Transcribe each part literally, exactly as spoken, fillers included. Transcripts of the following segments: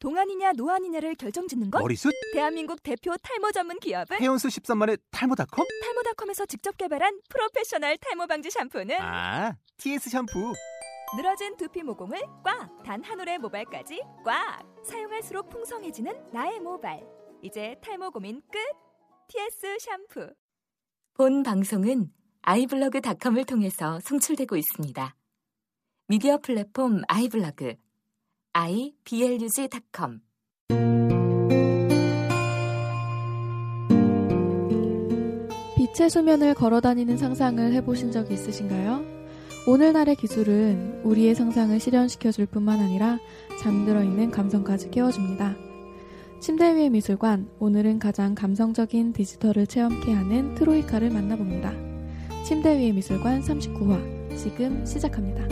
동안이냐 노안이냐를 결정짓는 것? 머리숱? 대한민국 대표 탈모 전문 기업은? 해온수 십삼만의 탈모닷컴? 탈모닷컴에서 직접 개발한 프로페셔널 탈모 방지 샴푸는? 아, 티에스 샴푸. 늘어진 두피 모공을 꽉! 단 한 올의 모발까지 꽉! 사용할수록 풍성해지는 나의 모발. 이제 탈모 고민 끝! 티에스 샴푸. 본 방송은 아이블로그닷컴을 통해서 송출되고 있습니다. 미디어 플랫폼 아이블로그 아이블로그 닷컴. 빛의 수면을 걸어다니는 상상을 해보신 적이 있으신가요? 오늘날의 기술은 우리의 상상을 실현시켜줄 뿐만 아니라 잠들어 있는 감성까지 깨워줍니다. 침대 위의 미술관, 오늘은 가장 감성적인 디지털을 체험케 하는 트로이카를 만나봅니다. 침대 위의 미술관 삼십구 화, 지금 시작합니다.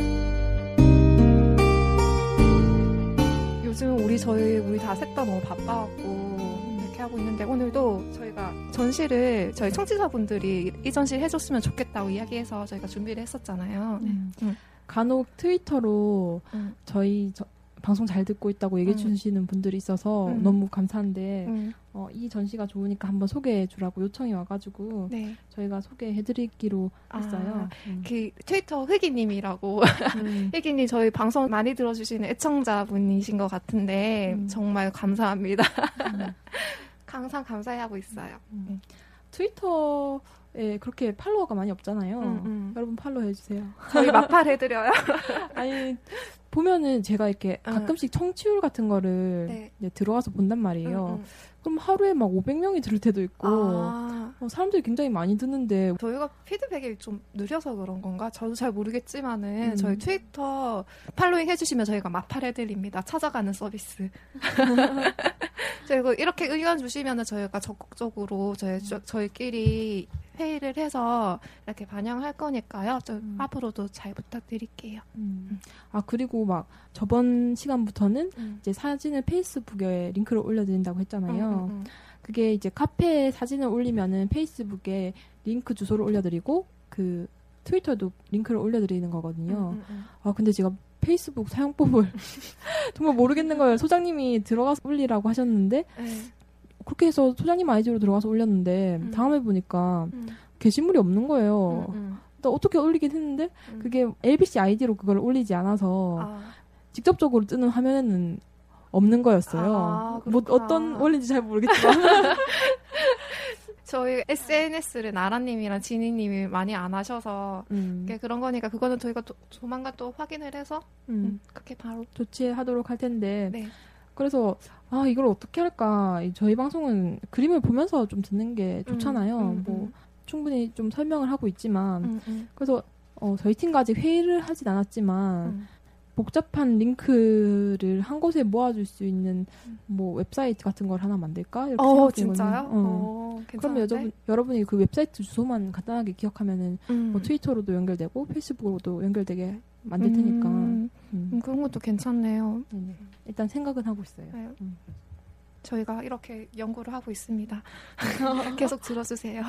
요즘 우리 저희 우리 다 셋 다 너무 바빠갖고 이렇게 하고 있는데, 오늘도 저희가 전시를 저희 청취자분들이 이 전시 해줬으면 좋겠다고 이야기해서 저희가 준비를 했었잖아요. 음. 음. 간혹 트위터로 음. 저희 저, 방송 잘 듣고 있다고 얘기해 음. 주시는 분들이 있어서 음. 너무 감사한데 음. 어, 이 전시가 좋으니까 한번 소개해 주라고 요청이 와가지고 네. 저희가 소개해드리기로 했어요. 아, 음. 그 트위터 흑이님이라고 음. 흑이님 저희 방송 많이 들어주시는 애청자분이신 것 같은데 음. 정말 감사합니다. 음. 항상 감사해하고 있어요. 음. 트위터에 그렇게 팔로워가 많이 없잖아요. 음, 음. 여러분 팔로우 해주세요. 저희 막팔 해드려요. 아니 보면은 제가 이렇게 음. 가끔씩 청취율 같은 거를 네. 이제 들어와서 본단 말이에요. 음, 음. 그럼 하루에 막 오백 명이 들을 때도 있고 아. 어, 사람들이 굉장히 많이 듣는데 저희가 피드백이 좀 느려서 그런 건가? 저도 잘 모르겠지만은 음. 저희 트위터 팔로잉 해주시면 저희가 막팔 해드립니다. 찾아가는 서비스. 그리고 이렇게 의견 주시면은 저희가 적극적으로 저희 저, 저희끼리 회의를 해서 이렇게 반영할 거니까요. 좀 음. 앞으로도 잘 부탁드릴게요. 음. 아 그리고 막 저번 시간부터는 음. 이제 사진을 페이스북에 링크를 올려드린다고 했잖아요. 음, 음, 음. 그게 이제 카페에 사진을 올리면은 페이스북에 링크 주소를 올려드리고 그 트위터도 링크를 올려드리는 거거든요. 음, 음, 음. 아 근데 제가 페이스북 사용법을 정말 모르겠는 거예요. 소장님이 들어가서 올리라고 하셨는데 네. 그렇게 해서 소장님 아이디로 들어가서 올렸는데 음. 다음에 보니까 음. 게시물이 없는 거예요. 음, 음. 나 어떻게 올리긴 했는데 음. 그게 엘비씨 아이디로 그걸 올리지 않아서 아. 직접적으로 뜨는 화면에는 없는 거였어요. 아, 뭐 그렇구나. 어떤 원리인지 잘 모르겠지만 저희 에스엔에스를 나라님이랑 지니님이 많이 안 하셔서 음, 그게 그런 거니까 그거는 저희가 또, 조만간 또 확인을 해서 음, 음, 그렇게 바로 조치하도록 할 텐데 네. 그래서 아 이걸 어떻게 할까 저희 방송은 그림을 보면서 좀 듣는 게 좋잖아요. 음, 음, 뭐 음. 충분히 좀 설명을 하고 있지만 음, 음, 그래서 어, 저희 팀과 아직 회의를 하진 않았지만 음. 복잡한 링크를 한 곳에 모아줄 수 있는 음. 뭐 웹사이트 같은 걸 하나 만들까 이렇게 어, 생각 진짜요? 중이거든요. 어. 어, 그러면 괜찮은데? 여러분, 여러분이 그 웹사이트 주소만 간단하게 기억하면은 음. 뭐 트위터로도 연결되고 페이스북으로도 연결되게 만들 테니까 음, 음. 음, 그런 것도 괜찮네요. 네네. 일단 생각은 하고 있어요. 네. 음. 저희가 이렇게 연구를 하고 있습니다. 계속 들어주세요.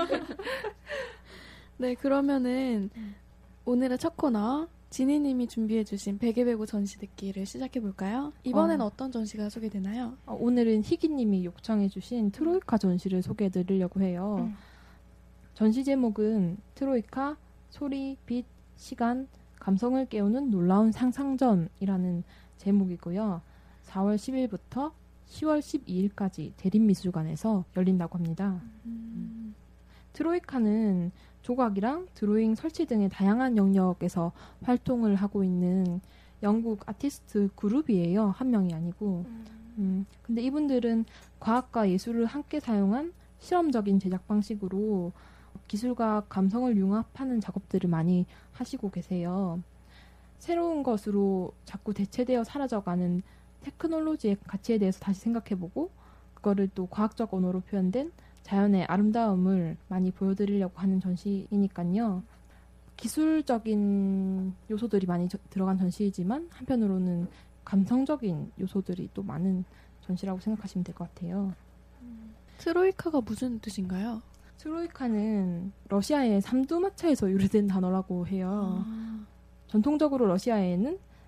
네, 그러면은 음. 오늘의 첫 코너 지니님이 준비해주신 베개배구 전시 듣기를 시작해볼까요? 이번엔 어. 어떤 전시가 소개되나요? 어, 오늘은 희기님이 요청해주신 트로이카 전시를 소개해드리려고 해요. 음. 전시 제목은 트로이카, 소리, 빛, 시간, 감성을 깨우는 놀라운 상상전이라는 제목이고요. 사월 십일부터 시월 십이일까지 대림미술관에서 열린다고 합니다. 음. 트로이카는 조각이랑 드로잉 설치 등의 다양한 영역에서 활동을 하고 있는 영국 아티스트 그룹이에요. 한 명이 아니고. 음, 근데 이분들은 과학과 예술을 함께 사용한 실험적인 제작 방식으로 기술과 감성을 융합하는 작업들을 많이 하시고 계세요. 새로운 것으로 자꾸 대체되어 사라져가는 테크놀로지의 가치에 대해서 다시 생각해보고 그거를 또 과학적 언어로 표현된 자연의 아름다움을 많이 보여드리려고 하는 전시이니까요. 기술적인 요소들이 많이 저, 들어간 전시이지만 한편으로는 감성적인 요소들이 또 많은 전시라고 생각하시면 될 것 같아요. 트로이카가 무슨 뜻인가요? 트로이카는 러시아의 삼두마차에서 유래된 단어라고 해요. 아. 전통적으로 러시아에는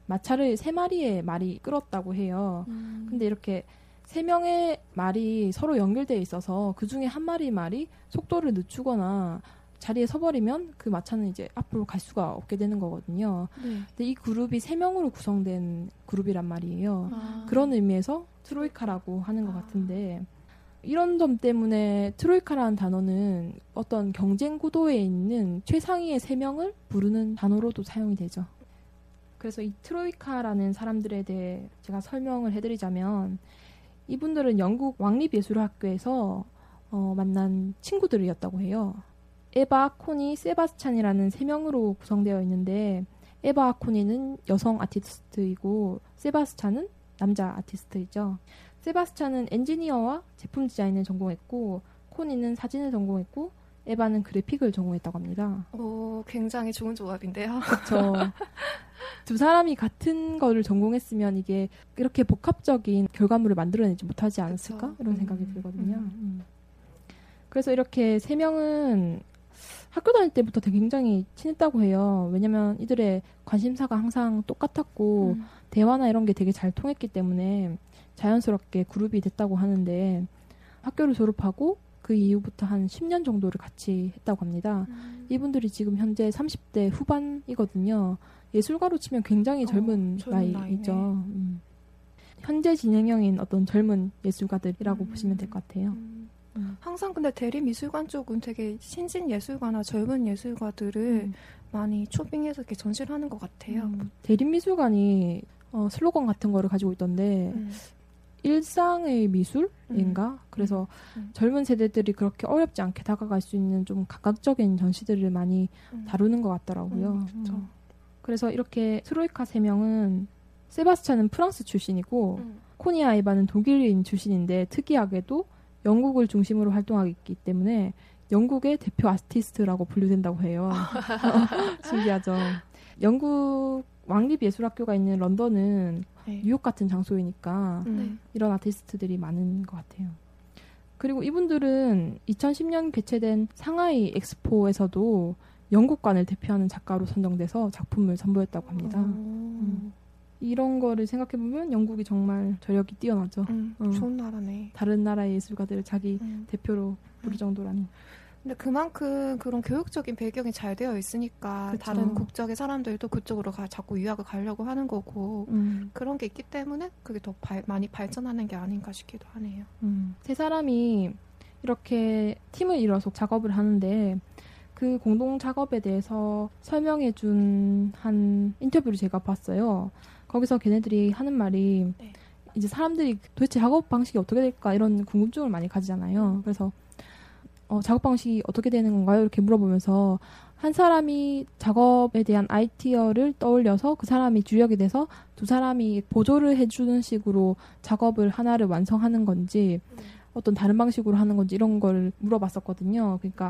마차를 세 마리의 말이 끌었다고 해요. 음. 근데 이렇게 세 명의 말이 서로 연결되어 있어서 그 중에 한 마리 말이 속도를 늦추거나 자리에 서버리면 그 마차는 이제 앞으로 갈 수가 없게 되는 거거든요. 네. 근데 이 그룹이 세 명으로 구성된 그룹이란 말이에요. 아. 그런 의미에서 트로이카라고 하는 것 같은데 이런 점 때문에 트로이카라는 단어는 어떤 경쟁 구도에 있는 최상위의 세 명을 부르는 단어로도 사용이 되죠. 그래서 이 트로이카라는 사람들에 대해 제가 설명을 해드리자면 이분들은 영국 왕립예술학교에서 어, 만난 친구들이었다고 해요. 에바, 코니, 세바스찬이라는 세 명으로 구성되어 있는데 에바, 코니는 여성 아티스트이고 세바스찬은 남자 아티스트이죠. 세바스찬은 엔지니어와 제품 디자인을 전공했고 코니는 사진을 전공했고 에바는 그래픽을 전공했다고 합니다. 오, 굉장히 좋은 조합인데요. 그렇죠. 두 사람이 같은 거를 전공했으면 이게 이렇게 복합적인 결과물을 만들어내지 못하지 않았을까? 그쵸. 이런 생각이 음, 들거든요. 음. 음. 그래서 이렇게 세 명은 학교 다닐 때부터 되게 굉장히 친했다고 해요. 왜냐면 이들의 관심사가 항상 똑같았고 음. 대화나 이런 게 되게 잘 통했기 때문에 자연스럽게 그룹이 됐다고 하는데 학교를 졸업하고 그 이후부터 한 십 년 정도를 같이 했다고 합니다. 음. 이분들이 지금 현재 삼십 대 후반이거든요. 예술가로 치면 굉장히 젊은 어, 젊은 나이죠. 나이네. 음. 현재 진행형인 어떤 젊은 예술가들이라고 음. 보시면 될 것 같아요. 음. 음. 항상 근데 대립미술관 쪽은 되게 신진 예술가나 젊은 예술가들을 음. 많이 초빙해서 이렇게 전시를 하는 것 같아요. 음. 대립미술관이 어, 슬로건 같은 거를 가지고 있던데 음. 일상의 미술인가? 음. 그래서 음. 젊은 세대들이 그렇게 어렵지 않게 다가갈 수 있는 좀 감각적인 전시들을 많이 음. 다루는 것 같더라고요. 음, 그렇죠. 음. 그래서 이렇게 트로이카 세 명은 세바스찬은 프랑스 출신이고 음. 코니 아이바는 독일인 출신인데 특이하게도 영국을 중심으로 활동하기 때문에 영국의 대표 아티스트라고 분류된다고 해요. 신기하죠. 영국 왕립예술학교가 있는 런던은 네. 뉴욕 같은 장소이니까 음. 이런 아티스트들이 많은 것 같아요. 그리고 이분들은 이천십 년 개최된 상하이 엑스포에서도 영국관을 대표하는 작가로 선정돼서 작품을 선보였다고 합니다. 음. 이런 거를 생각해보면 영국이 정말 저력이 뛰어나죠. 음, 어. 좋은 나라네. 다른 나라의 예술가들을 자기 음. 대표로 부를 정도라니. 근데 그만큼 그런 교육적인 배경이 잘 되어 있으니까 그쵸. 다른 국적의 사람들도 그쪽으로 가, 자꾸 유학을 가려고 하는 거고 음. 그런 게 있기 때문에 그게 더 발, 많이 발전하는 게 아닌가 싶기도 하네요. 음. 세 사람이 이렇게 팀을 이뤄서 작업을 하는데 그 공동 작업에 대해서 설명해 준 한 인터뷰를 제가 봤어요. 거기서 걔네들이 하는 말이 네. 이제 사람들이 도대체 작업 방식이 어떻게 될까 이런 궁금증을 많이 가지잖아요. 그래서 어, 작업 방식이 어떻게 되는 건가요? 이렇게 물어보면서 한 사람이 작업에 대한 아이디어를 떠올려서 그 사람이 주력이 돼서 두 사람이 보조를 해주는 식으로 작업을 하나를 완성하는 건지 어떤 다른 방식으로 하는 건지 이런 걸 물어봤었거든요. 그러니까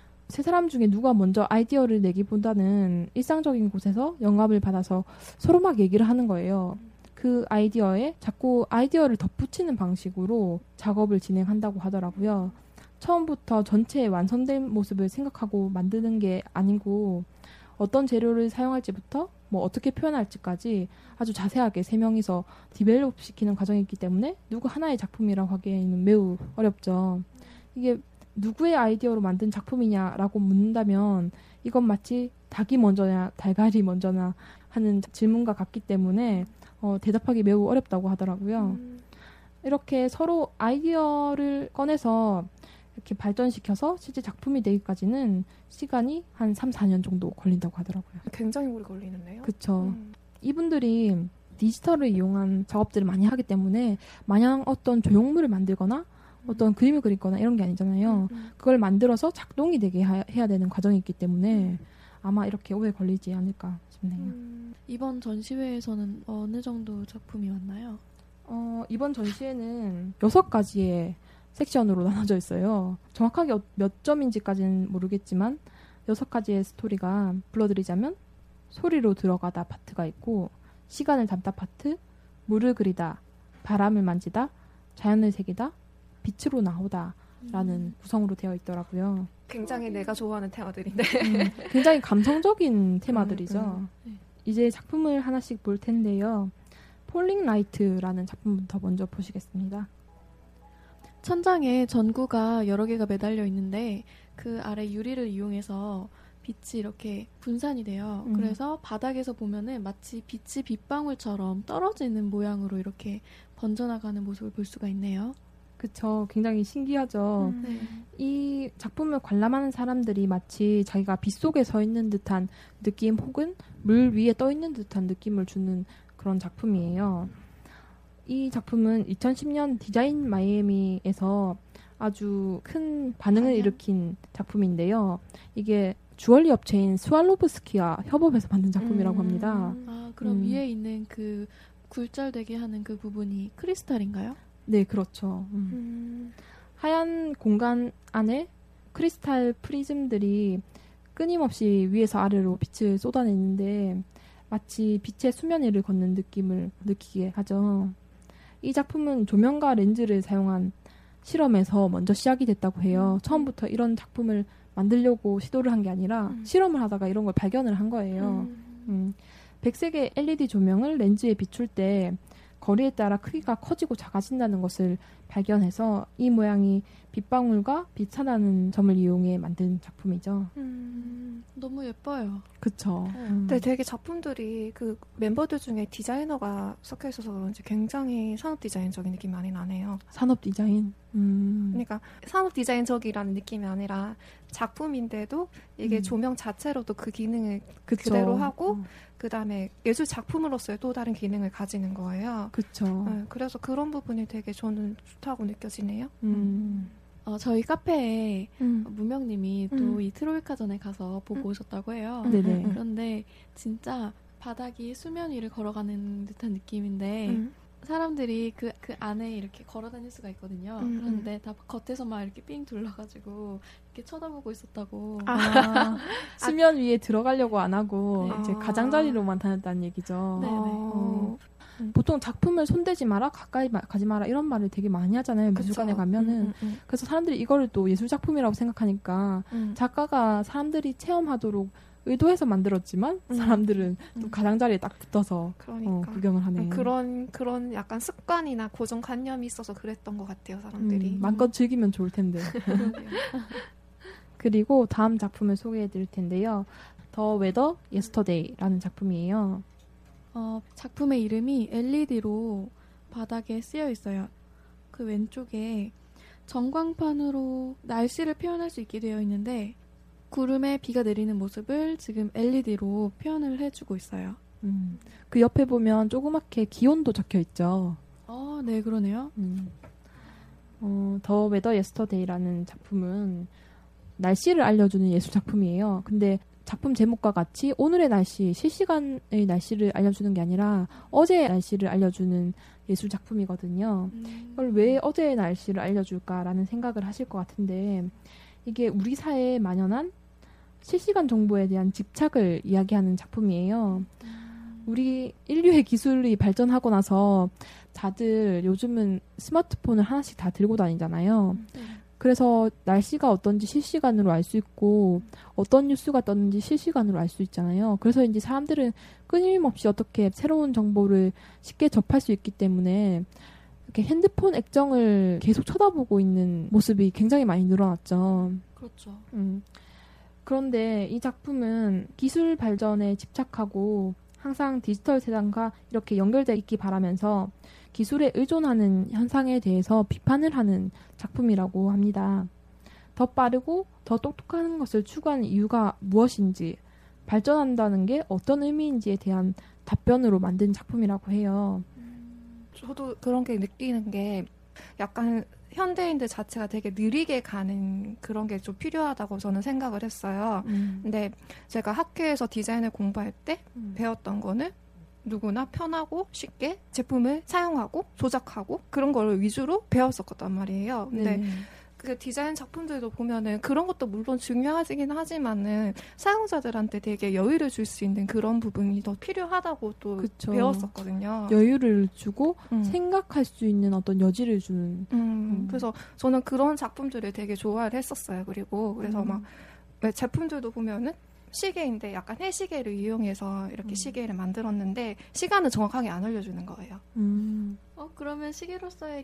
세 사람 중에 누가 먼저 아이디어를 내기보다는 일상적인 곳에서 영감을 받아서 서로 막 얘기를 하는 거예요. 그 아이디어에 자꾸 아이디어를 덧붙이는 방식으로 작업을 진행한다고 하더라고요. 처음부터 전체 완성된 모습을 생각하고 만드는 게 아니고 어떤 재료를 사용할지부터 뭐 어떻게 표현할지까지 아주 자세하게 세 명이서 디벨롭 시키는 과정이 있기 때문에 누구 하나의 작품이라고 하기에는 매우 어렵죠. 이게 누구의 아이디어로 만든 작품이냐라고 묻는다면 이건 마치 닭이 먼저냐 달걀이 먼저나 하는 질문과 같기 때문에 어, 대답하기 매우 어렵다고 하더라고요. 음. 이렇게 서로 아이디어를 꺼내서 이렇게 발전시켜서 실제 작품이 되기까지는 시간이 한 삼, 사 년 정도 걸린다고 하더라고요. 굉장히 오래 걸리는데요. 그쵸. 음. 이분들이 디지털을 이용한 작업들을 많이 하기 때문에 마냥 어떤 조형물을 만들거나 어떤 그림을 그리거나 이런 게 아니잖아요. 음. 그걸 만들어서 작동이 되게 하, 해야 되는 과정이 있기 때문에 아마 이렇게 오래 걸리지 않을까 싶네요. 음. 이번 전시회에서는 어느 정도 작품이 왔나요? 어, 이번 전시회는 여섯 가지의 섹션으로 나눠져 있어요. 정확하게 몇 점인지까지는 모르겠지만 여섯 가지의 스토리가 불러드리자면 소리로 들어가다 파트가 있고 시간을 담다 파트, 물을 그리다, 바람을 만지다, 자연을 새기다, 빛으로 나오다 라는 음. 구성으로 되어 있더라고요. 굉장히 내가 좋아하는 테마들인데. 음, 굉장히 감성적인 테마들이죠. 음, 음. 이제 작품을 하나씩 볼 텐데요. 폴링 라이트라는 작품부터 먼저 보시겠습니다. 천장에 전구가 여러 개가 매달려 있는데 그 아래 유리를 이용해서 빛이 이렇게 분산이 돼요. 음. 그래서 바닥에서 보면은 마치 빛이 빗방울처럼 떨어지는 모양으로 이렇게 번져나가는 모습을 볼 수가 있네요. 그쵸. 굉장히 신기하죠. 음. 네. 이 작품을 관람하는 사람들이 마치 자기가 빛 속에 서 있는 듯한 느낌 혹은 물 위에 떠 있는 듯한 느낌을 주는 그런 작품이에요. 이 작품은 이천십 년 디자인 마이애미에서 아주 큰 반응을 일으킨 작품인데요. 이게 주얼리 업체인 스왈로브스키와 협업해서 만든 작품이라고 합니다. 아, 그럼 음. 위에 있는 그 굴절되게 하는 그 부분이 크리스탈인가요? 네, 그렇죠. 음. 음. 하얀 공간 안에 크리스탈 프리즘들이 끊임없이 위에서 아래로 빛을 쏟아내는데 마치 빛의 수면 위를 걷는 느낌을 느끼게 하죠. 이 작품은 조명과 렌즈를 사용한 실험에서 먼저 시작이 됐다고 해요. 처음부터 이런 작품을 만들려고 시도를 한 게 아니라 음. 실험을 하다가 이런 걸 발견을 한 거예요. 음. 백색의 엘이디 조명을 렌즈에 비출 때 거리에 따라 크기가 커지고 작아진다는 것을 발견해서 이 모양이 빗방울과 빛차다는 점을 이용해 만든 작품이죠. 음. 너무 예뻐요. 그쵸. 음. 근데 되게 작품들이 그 멤버들 중에 디자이너가 섞여 있어서 그런지 굉장히 산업 디자인적인 느낌이 많이 나네요. 산업 디자인. 음. 그러니까 산업 디자인적이라는 느낌이 아니라 작품인데도 이게 음. 조명 자체로도 그 기능을 그쵸. 그대로 하고 음. 그 다음에 예술 작품으로서의 또 다른 기능을 가지는 거예요. 그쵸. 네, 그래서 그런 부분이 되게 저는 좋다고 느껴지네요. 음. 어, 저희 카페에 음. 무명님이 음. 또 이 트로이카전에 가서 보고 음. 오셨다고 해요. 음. 네네. 그런데 진짜 바닥이 수면 위를 걸어가는 듯한 느낌인데 음. 사람들이 그, 그 안에 이렇게 걸어 다닐 수가 있거든요. 음, 그런데 다 겉에서 막 이렇게 삥 둘러가지고 이렇게 쳐다보고 있었다고. 아, 수면 위에 들어가려고 안 하고 네. 이제 아. 가장자리로만 다녔다는 얘기죠. 네네. 어. 보통 작품을 손대지 마라, 가까이 마- 가지 마라 이런 말을 되게 많이 하잖아요. 미술관에 그쵸. 가면은. 음, 음, 그래서 사람들이 이거를 또 예술 작품이라고 생각하니까 음. 작가가 사람들이 체험하도록 의도해서 만들었지만 음. 사람들은 또 음. 가장자리에 딱 붙어서 그러니까 어, 구경을 하네. 그런 그런 약간 습관이나 고정관념이 있어서 그랬던 것 같아요, 사람들이. 음, 마음껏 즐기면 좋을 텐데. 그러게요. 그리고 다음 작품을 소개해 드릴 텐데요. 더 웨더 예스터데이라는 작품이에요. 어, 작품의 이름이 엘이디로 바닥에 쓰여 있어요. 그 왼쪽에 전광판으로 날씨를 표현할 수 있게 되어 있는데 구름에 비가 내리는 모습을 지금 엘이디로 표현을 해주고 있어요. 음, 그 옆에 보면 조그맣게 기온도 적혀 있죠. 어, 네, 그러네요. 음. 어, 더 웨더 예스터데이라는 작품은 날씨를 알려주는 예술 작품이에요. 근데 작품 제목과 같이 오늘의 날씨, 실시간의 날씨를 알려주는 게 아니라 어제의 날씨를 알려주는 예술 작품이거든요. 음. 이걸 왜 어제의 날씨를 알려줄까라는 생각을 하실 것 같은데 이게 우리 사회에 만연한 실시간 정보에 대한 집착을 이야기하는 작품이에요. 우리 인류의 기술이 발전하고 나서 다들 요즘은 스마트폰을 하나씩 다 들고 다니잖아요. 그래서 날씨가 어떤지 실시간으로 알 수 있고 어떤 뉴스가 떴는지 실시간으로 알 수 있잖아요. 그래서 이제 사람들은 끊임없이 어떻게 새로운 정보를 쉽게 접할 수 있기 때문에 이렇게 핸드폰 액정을 계속 쳐다보고 있는 모습이 굉장히 많이 늘어났죠. 그렇죠. 음. 그런데 이 작품은 기술 발전에 집착하고 항상 디지털 세상과 이렇게 연결되어 있기 바라면서 기술에 의존하는 현상에 대해서 비판을 하는 작품이라고 합니다. 더 빠르고 더 똑똑한 것을 추구하는 이유가 무엇인지, 발전한다는 게 어떤 의미인지에 대한 답변으로 만든 작품이라고 해요. 저도 그런 게 느끼는 게 약간 현대인들 자체가 되게 느리게 가는 그런 게 좀 필요하다고 저는 생각을 했어요. 음. 근데 제가 학교에서 디자인을 공부할 때 음. 배웠던 거는 누구나 편하고 쉽게 제품을 사용하고 조작하고 그런 걸 위주로 배웠었단 말이에요. 근데 네. 그 디자인 작품들도 보면은 그런 것도 물론 중요하긴 하지만은 사용자들한테 되게 여유를 줄 수 있는 그런 부분이 더 필요하다고 또 그쵸. 배웠었거든요. 여유를 주고 음. 생각할 수 있는 어떤 여지를 주는. 음, 음. 그래서 저는 그런 작품들을 되게 좋아를 했었어요. 그리고 그래서 음. 막 왜 제품들도 보면은 시계인데 약간 해시계를 이용해서 이렇게 음. 시계를 만들었는데 시간은 정확하게 안 알려주는 거예요. 음. 어, 그러면 시계로서의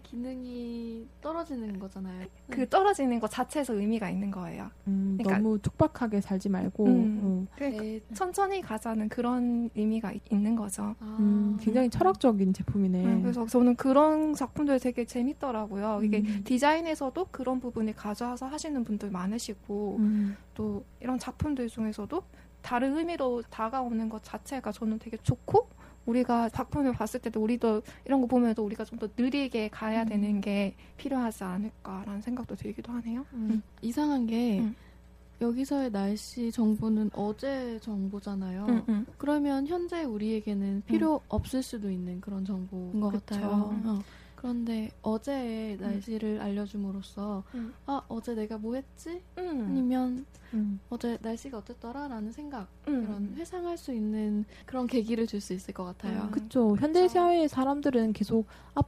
기능이 떨어지는 거잖아요. 그 떨어지는 것 자체에서 의미가 있는 거예요. 음, 그러니까- 너무 촉박하게 살지 말고 음. 음. 그러니까 네. 천천히 가자는 그런 의미가 이- 있는 거죠. 아. 음, 굉장히 철학적인 제품이네. 음, 그래서 저는 그런 작품들 되게 재밌더라고요. 이게 음. 디자인에서도 그런 부분을 가져와서 하시는 분들 많으시고 음. 또 이런 작품들 중에서도 다른 의미로 다가오는 것 자체가 저는 되게 좋고 우리가 작품을 봤을 때도 우리도 이런 거 보면도 우리가 좀 더 느리게 가야 음. 되는 게 필요하지 않을까라는 생각도 들기도 하네요. 음. 이상한 게 음. 여기서의 날씨 정보는 어제 정보잖아요. 음, 음. 그러면 현재 우리에게는 필요 없을 수도 있는 그런 정보인 것 그쵸. 같아요. 음. 어. 그런데 어제의 날씨를 알려줌으로써 음. 아 어제 내가 뭐 했지? 음. 아니면 음. 어제 날씨가 어땠더라? 라는 생각 음. 이런 회상할 수 있는 그런 계기를 줄 수 있을 것 같아요. 음. 그쵸. 현대 사회의 사람들은 계속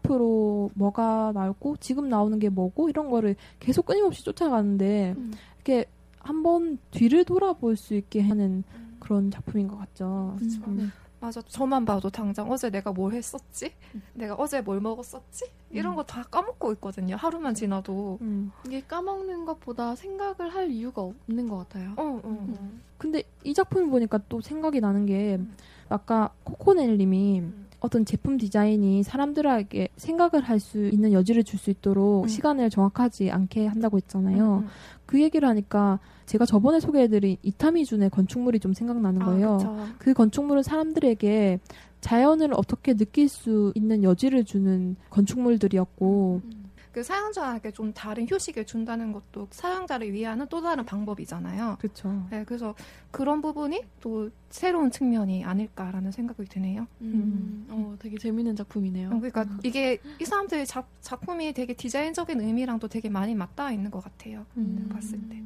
앞으로 뭐가 나올고 지금 나오는 게 뭐고 이런 거를 계속 끊임없이 쫓아가는데 음. 이렇게 한번 뒤를 돌아볼 수 있게 하는 음. 그런 작품인 것 같죠. 그쵸. 음. 네. 맞아. 저만 봐도 당장 어제 내가 뭘 했었지? 음. 내가 어제 뭘 먹었었지? 이런 음. 거 다 까먹고 있거든요. 하루만 지나도. 음. 이게 까먹는 것보다 생각을 할 이유가 없는 것 같아요. 어, 어, 어. 근데 이 작품을 보니까 또 생각이 나는 게 음. 아까 코코넬님이 음. 어떤 제품 디자인이 사람들에게 생각을 할 수 있는 여지를 줄 수 있도록 음. 시간을 정확하지 않게 한다고 했잖아요. 음, 음. 그 얘기를 하니까 제가 저번에 소개해드린 이타미준의 건축물이 좀 생각나는 거예요. 아, 그쵸. 그 건축물은 사람들에게 자연을 어떻게 느낄 수 있는 여지를 주는 건축물들이었고 음. 그 사용자에게 좀 다른 휴식을 준다는 것도 사용자를 위하는 또 다른 방법이잖아요. 그렇죠. 네, 그래서 그런 부분이 또 새로운 측면이 아닐까라는 생각이 드네요. 음. 어, 되게 재밌는 작품이네요. 어, 그러니까 이게 이 사람들의 작, 작품이 되게 디자인적인 의미랑도 되게 많이 맞닿아 있는 것 같아요. 음. 봤을 때.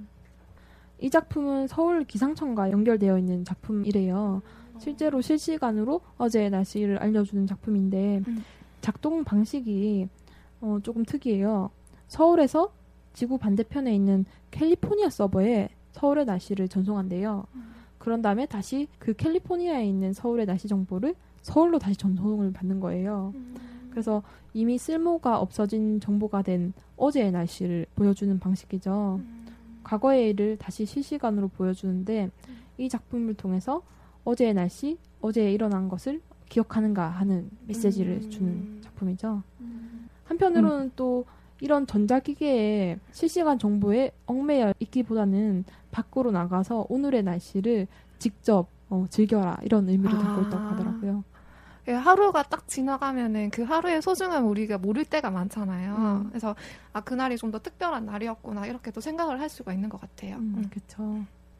이 작품은 서울 기상청과 연결되어 있는 작품이래요. 실제로 실시간으로 어제의 날씨를 알려주는 작품인데 음. 작동 방식이 어, 조금 특이해요. 서울에서 지구 반대편에 있는 캘리포니아 서버에 서울의 날씨를 전송한대요. 그런 다음에 다시 그 캘리포니아에 있는 서울의 날씨 정보를 서울로 다시 전송을 받는 거예요. 그래서 이미 쓸모가 없어진 정보가 된 어제의 날씨를 보여주는 방식이죠. 과거의 일을 다시 실시간으로 보여주는데 이 작품을 통해서 어제의 날씨, 어제 일어난 것을 기억하는가 하는 메시지를 음. 주는 작품이죠. 음. 한편으로는 또 이런 전자기계의 실시간 정보에 얽매여 있기보다는 밖으로 나가서 오늘의 날씨를 직접 어, 즐겨라 이런 의미를 담고 아. 있다고 하더라고요. 예, 하루가 딱 지나가면은 그 하루의 소중함을 우리가 모를 때가 많잖아요. 음. 그래서 아 그날이 좀 더 특별한 날이었구나 이렇게 또 생각을 할 수가 있는 것 같아요. 음, 그렇죠.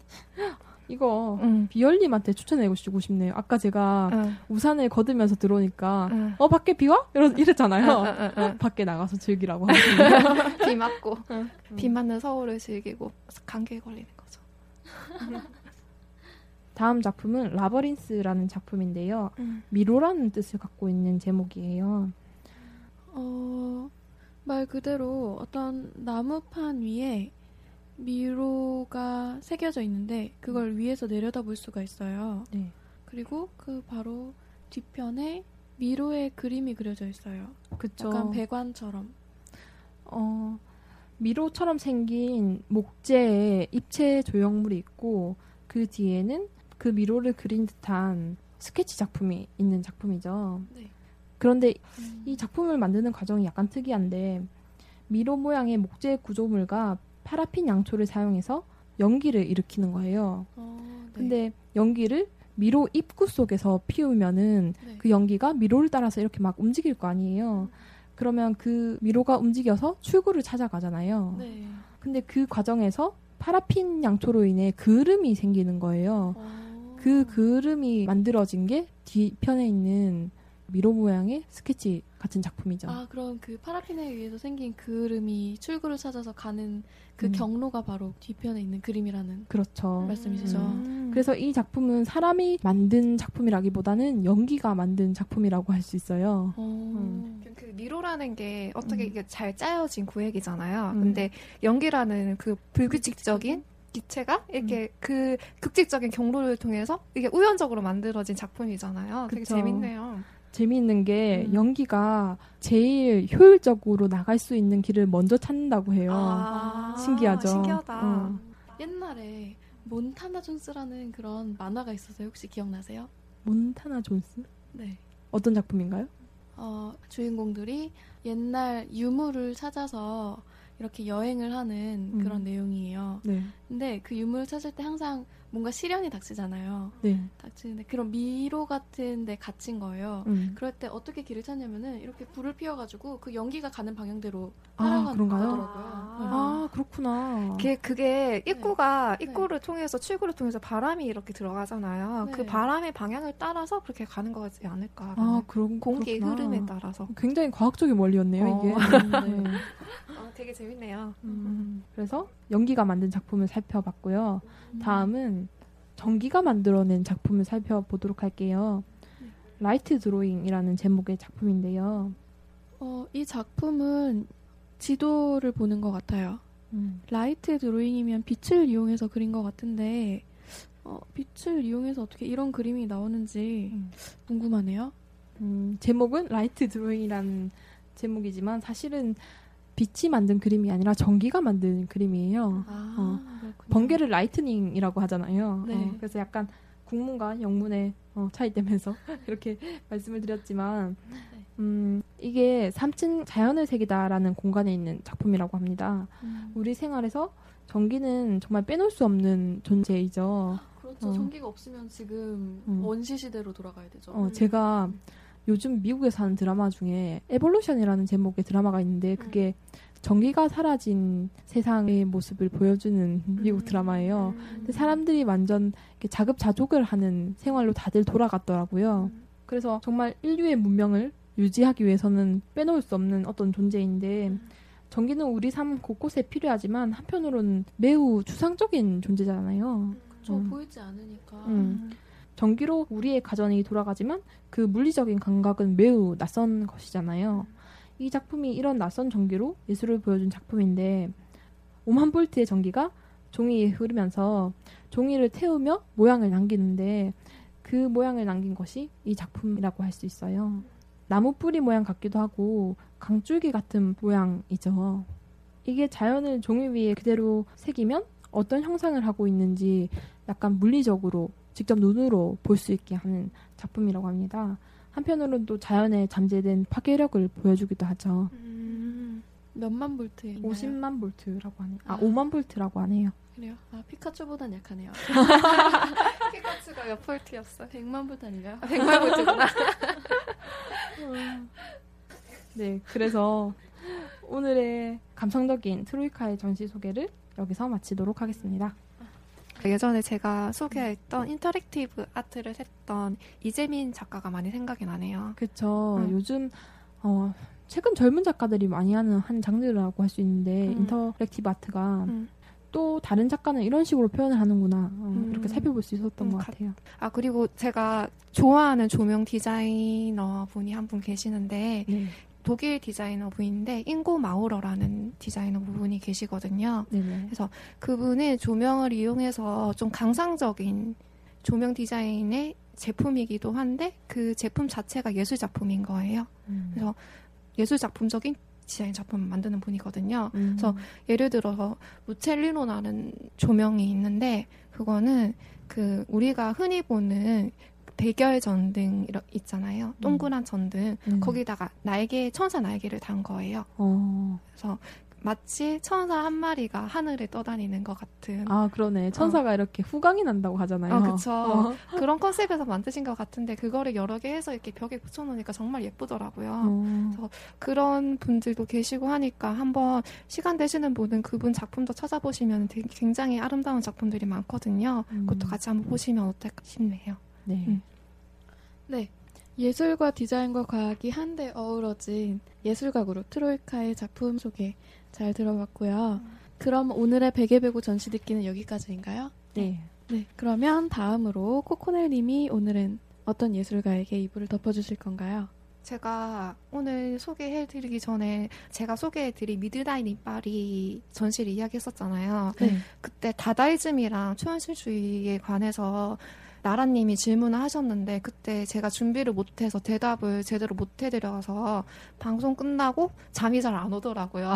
이거 음. 비열님한테 추천해주고 싶네요. 아까 제가 응. 우산을 걷으면서 들어오니까 응. 어 밖에 비 와? 이러, 이랬잖아요. 응, 응, 응. 밖에 나가서 즐기라고 하는데 비 맞고 비 맞는 서울을 즐기고 감기에 걸리는 거죠. 다음 작품은 라버린스라는 작품인데요. 음. 미로라는 뜻을 갖고 있는 제목이에요. 어, 말 그대로 어떤 나무판 위에 미로가 새겨져 있는데 그걸 위에서 내려다볼 수가 있어요. 네. 그리고 그 바로 뒤편에 미로의 그림이 그려져 있어요. 그쵸. 약간 배관처럼. 어, 미로처럼 생긴 목재의 입체 조형물이 있고 그 뒤에는 그 미로를 그린 듯한 스케치 작품이 있는 작품이죠. 네. 그런데 음. 이 작품을 만드는 과정이 약간 특이한데 미로 모양의 목재 구조물과 파라핀 양초를 사용해서 연기를 일으키는 거예요. 어, 네. 근데 연기를 미로 입구 속에서 피우면은 네. 그 연기가 미로를 따라서 이렇게 막 움직일 거 아니에요. 그러면 그 미로가 움직여서 출구를 찾아가잖아요. 네. 근데 그 과정에서 파라핀 양초로 인해 그름이 생기는 거예요. 어. 그 그름이 만들어진 게 뒤편에 있는 미로 모양의 스케치 같은 작품이죠. 아, 그럼 그 파라핀에 의해서 생긴 그림이 출구를 찾아서 가는 그 음. 경로가 바로 뒤편에 있는 그림이라는 그렇죠. 말씀이시죠? 음. 그래서 이 작품은 사람이 만든 작품이라기보다는 연기가 만든 작품이라고 할 수 있어요. 어. 음. 그 미로라는 게 어떻게 음. 이게 잘 짜여진 구획이잖아요. 음. 근데 연기라는 그 불규칙적인 기체가 이렇게 음. 그 극직적인 경로를 통해서 이게 우연적으로 만들어진 작품이잖아요. 되게 그쵸. 재밌네요. 재미있는 게 음. 연기가 제일 효율적으로 나갈 수 있는 길을 먼저 찾는다고 해요. 아, 신기하죠. 신기하다. 어. 옛날에 몬타나 존스라는 그런 만화가 있어서 혹시 기억나세요? 몬타나 존스? 네. 어떤 작품인가요? 어, 주인공들이 옛날 유물을 찾아서 이렇게 여행을 하는 음. 그런 내용이에요. 네. 근데 그 유물을 찾을 때 항상 뭔가 시련이 닥치잖아요. 네. 닥치는데 그런 미로 같은 데 갇힌 거예요. 음. 그럴 때 어떻게 길을 찾냐면은 이렇게 불을 피워가지고 그 연기가 가는 방향대로 아, 따라가는 그런가요? 거더라고요. 아, 그렇구나. 그게, 그게 입구가 네. 입구를 통해서 출구를 통해서 바람이 이렇게 들어가잖아요. 네. 그 바람의 방향을 따라서 그렇게 가는 거지 않을까. 아, 그런 공기의 그렇구나. 흐름에 따라서. 굉장히 과학적인 원리였네요, 어. 이게. 네. 네. 어, 되게 재밌네요. 음. 그래서 연기가 만든 작품을 살펴봤고요. 다음은 전기가 만들어낸 작품을 살펴보도록 할게요. 네. 라이트 드로잉이라는 제목의 작품인데요. 어, 이 작품은 지도를 보는 것 같아요. 음. 라이트 드로잉이면 빛을 이용해서 그린 것 같은데 어, 빛을 이용해서 어떻게 이런 그림이 나오는지 음. 궁금하네요. 음, 제목은 라이트 드로잉이라는 제목이지만 사실은 빛이 만든 그림이 아니라 전기가 만든 그림이에요. 아, 어. 그렇군요. 번개를 라이트닝이라고 하잖아요. 네. 어, 그래서 약간 국문과 영문의 어, 차이되면서 이렇게 말씀을 드렸지만 음, 이게 삼층 자연의 세계다라는 공간에 있는 작품이라고 합니다. 음. 우리 생활에서 전기는 정말 빼놓을 수 없는 존재이죠. 그렇죠. 어. 전기가 없으면 지금 음. 원시 시대로 돌아가야 되죠. 어, 제가 요즘 미국에서 하는 드라마 중에 에볼루션이라는 제목의 드라마가 있는데 그게 전기가 사라진 세상의 모습을 보여주는 미국 드라마예요. 근데 사람들이 완전 이렇게 자급자족을 하는 생활로 다들 돌아갔더라고요. 그래서 정말 인류의 문명을 유지하기 위해서는 빼놓을 수 없는 어떤 존재인데 전기는 우리 삶 곳곳에 필요하지만 한편으로는 매우 추상적인 존재잖아요. 그렇죠. 음. 보이지 않으니까. 음. 전기로 우리의 가정이 돌아가지만 그 물리적인 감각은 매우 낯선 것이잖아요. 이 작품이 이런 낯선 전기로 예술을 보여준 작품인데 오만 볼트의 전기가 종이에 흐르면서 종이를 태우며 모양을 남기는데 그 모양을 남긴 것이 이 작품이라고 할 수 있어요. 나무 뿌리 모양 같기도 하고 강줄기 같은 모양이죠. 이게 자연을 종이 위에 그대로 새기면 어떤 형상을 하고 있는지 약간 물리적으로 직접 눈으로 볼 수 있게 하는 작품이라고 합니다. 한편으로는 또 자연에 잠재된 파괴력을 보여주기도 하죠. 음. 몇만 볼트에 있나요? 오십만 볼트라고 하네요. 아, 아. 오만 볼트라고 하네요. 그래요? 아, 피카츄보단 약하네요. 피카츄가 몇 볼트였어요? 백만 볼트 아닌가요? 아, 백만 볼트구나. 네, 그래서 오늘의 감성적인 트로이카의 전시 소개를 여기서 마치도록 하겠습니다. 예전에 제가 소개했던 인터랙티브 아트를 했던 이재민 작가가 많이 생각이 나네요. 그렇죠. 음. 요즘 어, 최근 젊은 작가들이 많이 하는 한 장르라고 할 수 있는데 음. 인터랙티브 아트가 음. 또 다른 작가는 이런 식으로 표현을 하는구나 어, 음. 이렇게 살펴볼 수 있었던 음, 것 가- 같아요. 아, 그리고 제가 좋아하는 조명 디자이너 분이 한 분 계시는데 네. 독일 디자이너 분인데 잉고 마우러라는 디자이너 분이 계시거든요. 네네. 그분은 조명을 이용해서 좀 강상적인 조명 디자인의 제품이기도 한데 그 제품 자체가 예술 작품인 거예요. 음. 그래서 예술 작품적인 디자인 작품을 만드는 분이거든요. 음. 그래서 예를 들어서 무첼리노라는 조명이 있는데 그거는 그 우리가 흔히 보는 백열 전등 이러- 있잖아요. 동그란 전등. 음. 거기다가 날개, 천사 날개를 단 거예요. 어. 그래서 마치 천사 한 마리가 하늘에 떠다니는 것 같은 아 그러네. 천사가 이렇게 후광이 난다고 하잖아요. 어, 그쵸. 어. 그런 컨셉에서 만드신 것 같은데 그거를 여러 개 해서 이렇게 벽에 붙여놓으니까 정말 예쁘더라고요. 어. 그런 분들도 계시고 하니까 한번 시간 되시는 분은 그분 작품도 찾아보시면 되게 굉장히 아름다운 작품들이 많거든요. 음. 그것도 같이 한번 보시면 어떨까 싶네요. 네. 음. 네. 예술과 디자인과 과학이 한데 어우러진 예술가그룹 트로이카의 작품 소개 잘 들어봤고요. 그럼 오늘의 베개베고 전시 듣기는 여기까지인가요? 네. 네. 그러면 다음으로 코코넬님이 오늘은 어떤 예술가에게 이불을 덮어주실 건가요? 제가 오늘 소개해드리기 전에 제가 소개해드린 미드나잇 인 파리 전시를 이야기했었잖아요. 네. 그때 다다이즘이랑 초현실주의에 관해서 나라님이 질문을 하셨는데 그때 제가 준비를 못해서 대답을 제대로 못해드려서 방송 끝나고 잠이 잘 안 오더라고요.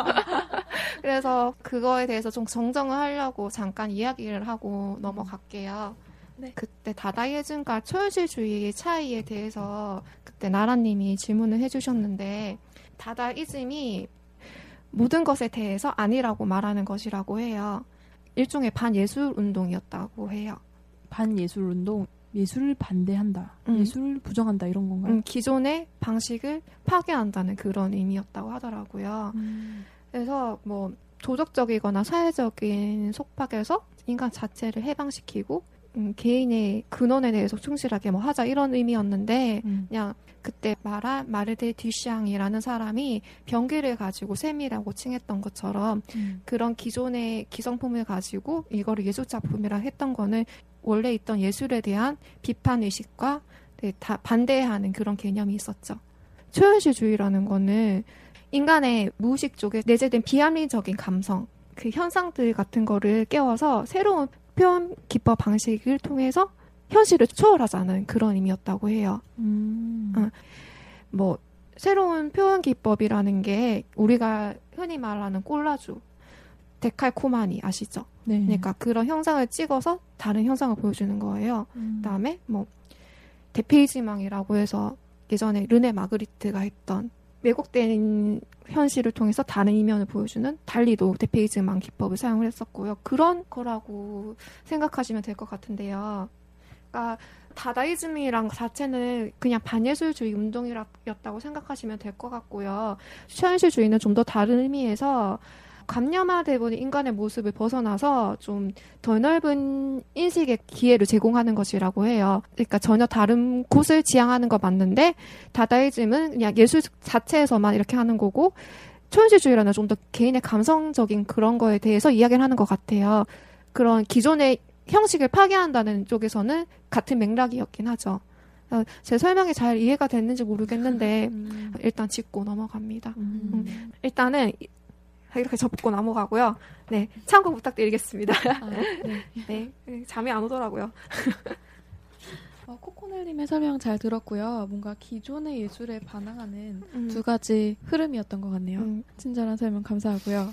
그래서 그거에 대해서 좀 정정을 하려고 잠깐 이야기를 하고 넘어갈게요. 네. 그때 다다이즘과 초현실주의의 차이에 대해서 그때 나라님이 질문을 해주셨는데 다다이즘이 모든 것에 대해서 아니라고 말하는 것이라고 해요. 일종의 반예술 운동이었다고 해요. 반예술 운동, 예술을 반대한다, 음. 예술을 부정한다 이런 건가요? 음, 기존의 방식을 파괴한다는 그런 의미였다고 하더라고요. 음. 그래서 뭐 도덕적이거나 사회적인 속박에서 인간 자체를 해방시키고 음, 개인의 근원에 대해서 충실하게 뭐 하자 이런 의미였는데 음. 그냥 그때 말한 마르데 듀샹이라는 사람이 병기를 가지고 셈이라고 칭했던 것처럼 음. 그런 기존의 기성품을 가지고 이거를 예술작품이라 했던 거는 원래 있던 예술에 대한 비판 의식과 네, 다 반대하는 그런 개념이 있었죠. 초현실주의라는 거는 인간의 무의식 쪽에 내재된 비합리적인 감성, 그 현상들 같은 거를 깨워서 새로운 표현 기법 방식을 통해서 현실을 초월하자는 그런 의미였다고 해요. 음. 어, 뭐 새로운 표현 기법이라는 게 우리가 흔히 말하는 콜라주, 데칼코마니 아시죠? 네. 그러니까 그런 형상을 찍어서 다른 형상을 보여주는 거예요. 음. 그다음에 뭐 대페이지망이라고 해서 예전에 르네 마그리트가 했던 왜곡된 현실을 통해서 다른 이면을 보여주는 달리도 대페이지망 기법을 사용을 했었고요. 그런 거라고 생각하시면 될 것 같은데요. 그러니까 다다이즘이랑 자체는 그냥 반예술주의 운동이었다고 생각하시면 될 것 같고요. 초현실주의는 좀 더 다른 의미에서 감염화돼 버린 인간의 모습을 벗어나서 좀 더 넓은 인식의 기회를 제공하는 것이라고 해요. 그러니까 전혀 다른 곳을 지향하는 거 맞는데 다다이즘은 그냥 예술 자체에서만 이렇게 하는 거고 초현실주의라는 좀 더 개인의 감성적인 그런 거에 대해서 이야기를 하는 것 같아요. 그런 기존의 형식을 파괴한다는 쪽에서는 같은 맥락이었긴 하죠. 제 설명이 잘 이해가 됐는지 모르겠는데 음. 일단 짚고 넘어갑니다. 음. 음. 일단은 이렇게 접고 넘어가고요. 네, 참고 부탁드리겠습니다. 아, 네. 네, 잠이 안 오더라고요. 어, 코코넬님의 설명 잘 들었고요. 뭔가 기존의 예술에 반항하는 음. 두 가지 흐름이었던 것 같네요. 음. 친절한 설명 감사하고요.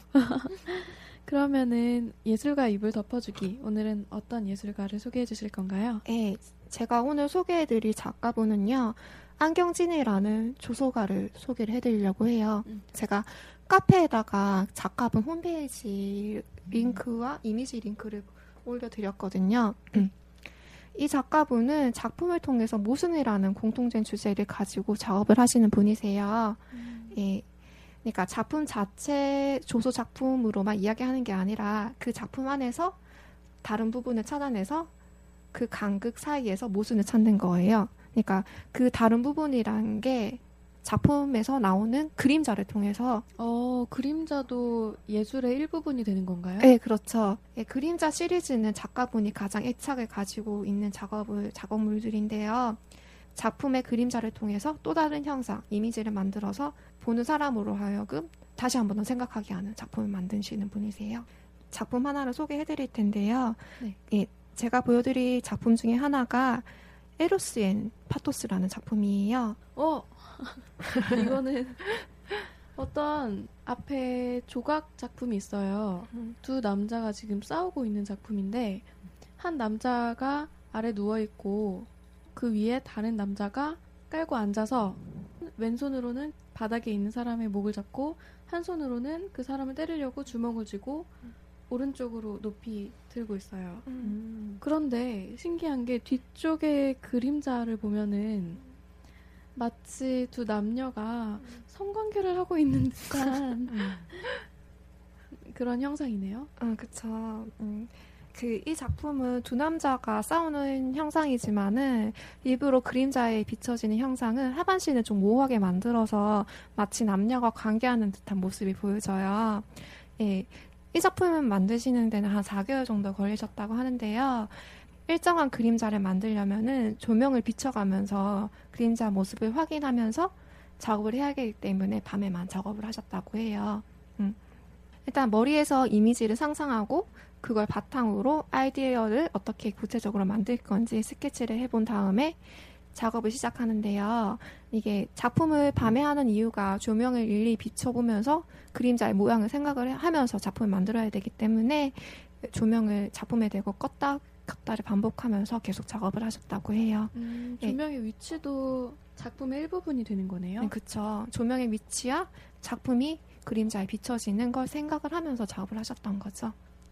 그러면은 예술가 입을 덮어주기. 오늘은 어떤 예술가를 소개해 주실 건가요? 네, 제가 오늘 소개해드릴 작가분은요. 안경진이라는 조소가를 소개를 해드리려고 해요. 음. 제가 카페에다가 작가분 홈페이지 링크와 이미지 링크를 올려드렸거든요. 음. 이 작가분은 작품을 통해서 모순이라는 공통된 주제를 가지고 작업을 하시는 분이세요. 음. 예. 그러니까 작품 자체 조소 작품으로만 이야기하는 게 아니라 그 작품 안에서 다른 부분을 찾아내서 그 간극 사이에서 모순을 찾는 거예요. 그러니까 그 다른 부분이란 게 작품에서 나오는 그림자를 통해서 어, 그림자도 예술의 일부분이 되는 건가요? 네, 그렇죠. 예, 그림자 시리즈는 작가분이 가장 애착을 가지고 있는 작업을 작업물들인데요. 작품의 그림자를 통해서 또 다른 형상, 이미지를 만들어서 보는 사람으로 하여금 다시 한 번 더 생각하게 하는 작품을 만드시는 분이세요. 작품 하나를 소개해드릴 텐데요. 네. 예, 제가 보여드릴 작품 중에 하나가 에로스 앤 파토스라는 작품이에요. 어, 이거는 어떤 앞에 조각 작품이 있어요. 음. 두 남자가 지금 싸우고 있는 작품인데 한 남자가 아래 누워있고 그 위에 다른 남자가 깔고 앉아서 왼손으로는 바닥에 있는 사람의 목을 잡고 한 손으로는 그 사람을 때리려고 주먹을 쥐고 오른쪽으로 높이 들고 있어요. 음. 그런데 신기한 게 뒤쪽에 그림자를 보면은 마치 두 남녀가 성관계를 하고 있는 듯한 그런 형상이네요. 아, 그쵸. 음. 그, 이 작품은 두 남자가 싸우는 형상이지만은 일부러 그림자에 비춰지는 형상은 하반신을 좀 모호하게 만들어서 마치 남녀가 관계하는 듯한 모습이 보여져요. 예. 이 작품을 만드시는 데는 한 사 개월 정도 걸리셨다고 하는데요. 일정한 그림자를 만들려면은 조명을 비춰가면서 그림자 모습을 확인하면서 작업을 해야 하기 때문에 밤에만 작업을 하셨다고 해요. 음. 일단 머리에서 이미지를 상상하고 그걸 바탕으로 아이디어를 어떻게 구체적으로 만들 건지 스케치를 해본 다음에 작업을 시작하는데요. 이게 작품을 밤에 하는 이유가 조명을 일일이 비춰보면서 그림자의 모양을 생각을 하면서 작품을 만들어야 되기 때문에 조명을 작품에 대고 껐다 켰다를 반복하면서 계속 작업을 하셨다고 해요. 음, 조명의 네. 위치도 작품의 일부분이 되는 거네요. 네, 그렇죠. 조명의 위치야 작품이 그림자에 비춰지는 걸 생각을 하면서 작업을 하셨던 거죠.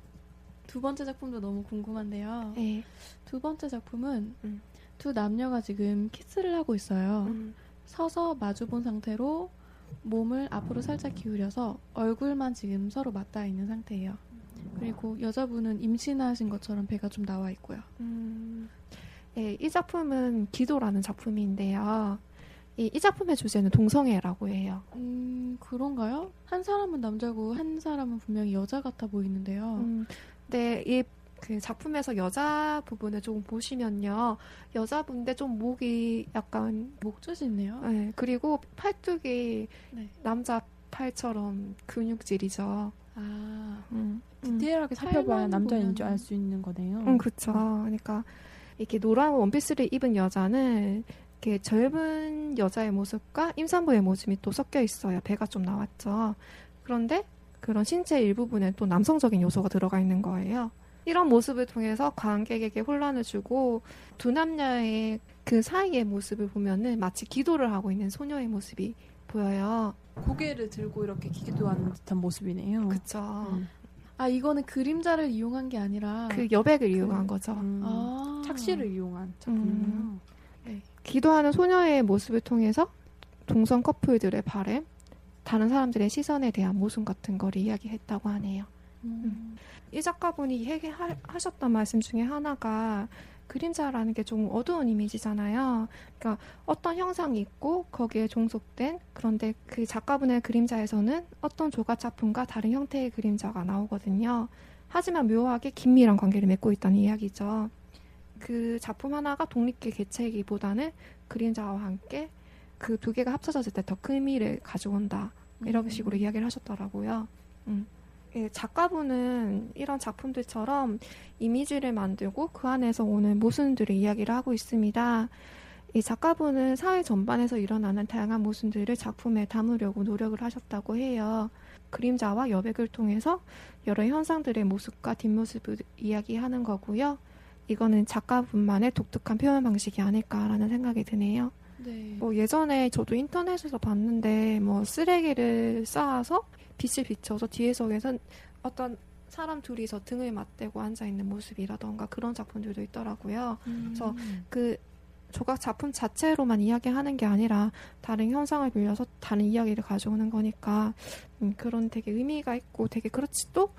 두 번째 작품도 너무 궁금한데요. 네. 두 번째 작품은 음. 두 남녀가 지금 키스를 하고 있어요. 음. 서서 마주본 상태로 몸을 앞으로 살짝 기울여서 얼굴만 지금 서로 맞닿아 있는 상태예요. 그리고 여자분은 임신하신 것처럼 배가 좀 나와 있고요. 음. 네, 이 작품은 기도라는 작품인데요. 이, 이 작품의 주제는 동성애라고 해요. 음, 그런가요? 한 사람은 남자고 한 사람은 분명히 여자 같아 보이는데요. 음, 네, 이 그 작품에서 여자 부분을 조금 보시면요. 여자분인데 좀 목이 약간 목젖이 있네요. 네, 그리고 팔뚝이 네. 남자 팔처럼 근육질이죠. 아, 음, 디테일하게 살펴봐야 남자인 줄 알 수 있는 거네요. 음, 그렇죠. 그러니까 이렇게 노란 원피스를 입은 여자는 이렇게 젊은 여자의 모습과 임산부의 모습이 또 섞여 있어요. 배가 좀 나왔죠. 그런데 그런 신체 일부분에 또 남성적인 요소가 들어가 있는 거예요. 이런 모습을 통해서 관객에게 혼란을 주고 두 남녀의 그 사이의 모습을 보면은 마치 기도를 하고 있는 소녀의 모습이 보여요. 고개를 들고 이렇게 기도하는 듯한 모습이네요. 그렇죠. 음. 아 이거는 그림자를 이용한 게 아니라 그 여백을 이용한 거죠. 음. 아. 착시를 이용한 작품이네요. 음. 네. 기도하는 소녀의 모습을 통해서 동성 커플들의 바램, 다른 사람들의 시선에 대한 모순 같은 걸 이야기했다고 하네요. 음. 이 작가분이 얘기하셨던 말씀 중에 하나가 그림자라는 게 좀 어두운 이미지잖아요. 그러니까 어떤 형상이 있고 거기에 종속된, 그런데 그 작가분의 그림자에서는 어떤 조각 작품과 다른 형태의 그림자가 나오거든요. 하지만 묘하게 긴밀한 관계를 맺고 있다는 이야기죠. 그 작품 하나가 독립계 개체이기보다는 그림자와 함께 그 두 개가 합쳐졌을 때 더 큰 의미를 가져온다. 이런 음. 식으로 이야기를 하셨더라고요. 음. 예, 작가분은 이런 작품들처럼 이미지를 만들고 그 안에서 오는 모순들의 이야기를 하고 있습니다. 이 작가분은 사회 전반에서 일어나는 다양한 모순들을 작품에 담으려고 노력을 하셨다고 해요. 그림자와 여백을 통해서 여러 현상들의 모습과 뒷모습을 이야기하는 거고요. 이거는 작가분만의 독특한 표현 방식이 아닐까라는 생각이 드네요. 네. 뭐 예전에 저도 인터넷에서 봤는데 뭐 쓰레기를 쌓아서 빛을 비춰서 뒤에서에선 어떤 사람 둘이서 등을 맞대고 앉아있는 모습이라던가 그런 작품들도 있더라고요. 음. 그래서 그 조각 작품 자체로만 이야기하는 게 아니라 다른 현상을 빌려서 다른 이야기를 가져오는 거니까 음, 그런 되게 의미가 있고 되게 그렇지 또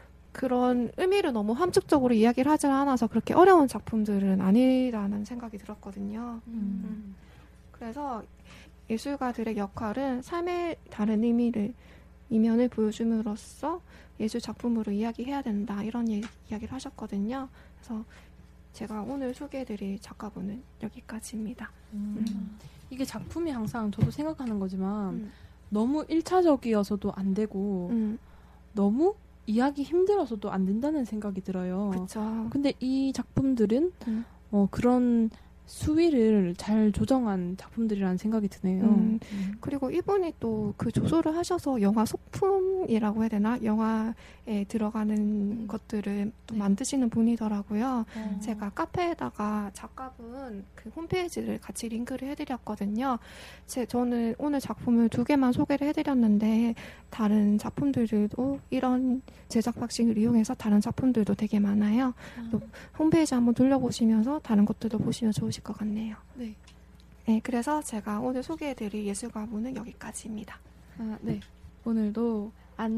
그런 의미를 너무 함축적으로 이야기를 하지 않아서 그렇게 어려운 작품들은 아니라는 생각이 들었거든요. 음. 음. 그래서 예술가들의 역할은 삶의 다른 의미를 이면을 보여줌으로써 예술 작품으로 이야기해야 된다 이런 예, 이야기를 하셨거든요. 그래서 제가 오늘 소개해드릴 작가분은 여기까지입니다. 음. 음. 이게 작품이 항상 저도 생각하는 거지만 음. 너무 일차적이어서도 안 되고 음. 너무 이해하기 힘들어서도 안 된다는 생각이 들어요. 그렇죠. 근데 이 작품들은 음. 어, 그런 수위를 잘 조정한 작품들이라는 생각이 드네요. 음, 음. 그리고 이분이 또 그 조소를 하셔서 영화 소품이라고 해야 되나? 영화에 들어가는 음. 것들을 또 네. 만드시는 분이더라고요. 어. 제가 카페에다가 작가분 그 홈페이지를 같이 링크를 해드렸거든요. 제, 저는 오늘 작품을 두 개만 소개를 해드렸는데 다른 작품들도 이런 제작 방식을 이용해서 다른 작품들도 되게 많아요. 아. 또 홈페이지 한번 둘러보시면서 다른 것들도 보시면 좋으실 것 같네요. 네. 네, 그래서 제가 오늘 소개해드릴 예술가분은 여기까지입니다. 아, 네. 오늘도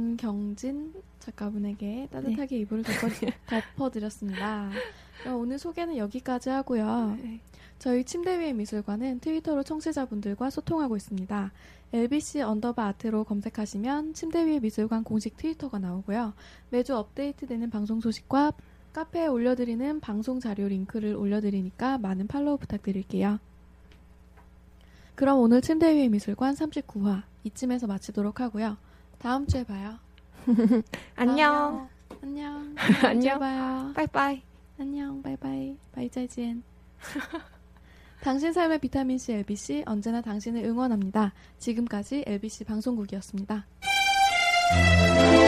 안경진 작가분에게 따뜻하게 이불을 덮어, 덮어드렸습니다. 오늘 소개는 여기까지 하고요. 네. 저희 침대 위의 미술관은 트위터로 청취자분들과 소통하고 있습니다. 엘비씨 언더바 아트로 검색하시면 침대 위의 미술관 공식 트위터가 나오고요. 매주 업데이트되는 방송 소식과 카페에 올려드리는 방송 자료 링크를 올려드리니까 많은 팔로우 부탁드릴게요. 그럼 오늘 침대 위의 미술관 삼십구 화 이쯤에서 마치도록 하고요. 다음 주에 봐요. 안녕. 안녕. 안녕. 봐요. 빠이빠이. 안녕. 바이바이. 바이자이지엔. 당신 삶의 비타민C 엘비씨 언제나 당신을 응원합니다. 지금까지 엘비씨 방송국이었습니다.